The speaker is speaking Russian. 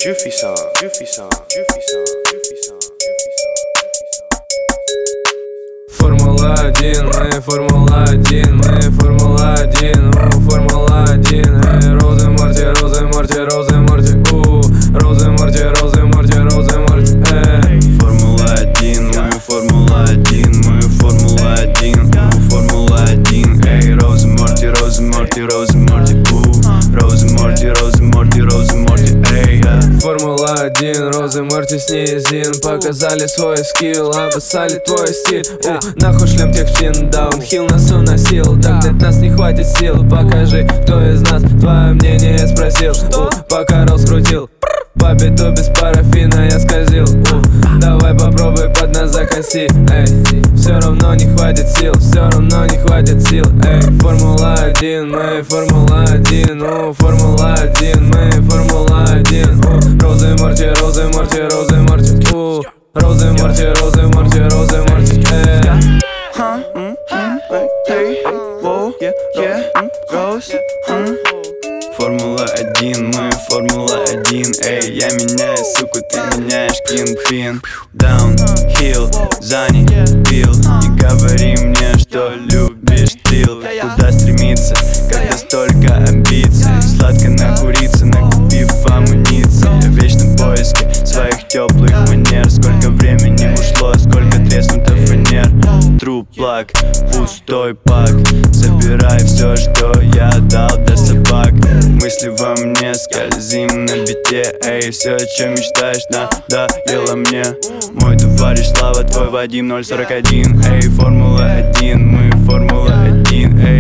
Juffy song, Juffy song, Juffy song, Juffy song, Juffy song. Формула-1, мы Формула-1, мы Формула-1, Формула-1, эй, Розы Марти, Розы Марти, Розы Марти, Розы Марти, Розы Марти, Розы Марти, эй. Формула-1, мы Формула-1, мы Формула-1, мы Формула-1, эй, Розы Марти, Розы Марти, Розы Марти, Розы Марти, Розы Марти, Розы Марти, эй. Формула-1, Розы Марти с низин показали свой скилл, обоссали твой стиль. Нахуй шлем техфин, даунхилл нас уносил. Догнать нас не хватит сил, покажи, кто из нас твое мнение спросил. Пока рол скрутил, по биту без парафина я скользил. Давай попробуй под нас закоси, эй. Все равно не хватит сил, все равно не хватит сил, эй. Формула-1, мы Формула-1, Формула-1, мы Формула-1, Розы Марти, Розы Марти, Розы Марти, Розы Марти, Розы Марти, Розы Марти, эй. Формула-1, мы Формула-1, эй, я меняю, суку, ты меняешь, кингпин. Даунхилл, Зани, Билл, не говори мне, что любишь тил. Куда стремиться, когда столько амбиций? Сладко накуриться, накупив амуниции. Я в вечном поиске своих теплых манер. Сколько времени ушло, сколько треснуто фанер. Труп-плак, пустой пак. Забирай все, что я дал для собак. Мысли во мне, скользим на бите, эй. Все, о чем мечтаешь, надоело мне. Мой товарищ Слава, твой Вадим 041, эй. Формула-1, мы Формула-1, эй.